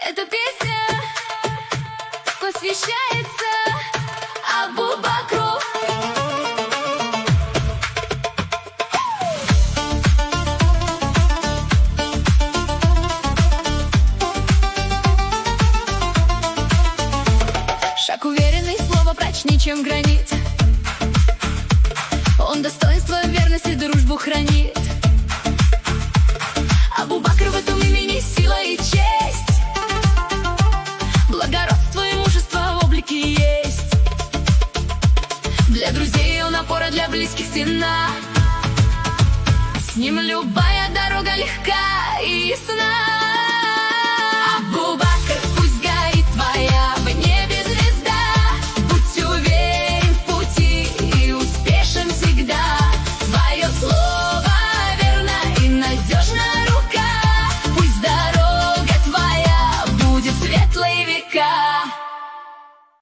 Эта песня посвящается Абу Бакру. Шаг уверенный, слово прочнее, чем гранит. Он достоинство, верность и дружбу хранит. Абу Бакр, в этом имени сила и честь, благородство и мужество в облике есть. Для друзей он опора, для близких стена. С ним любая дорога легка и ясна.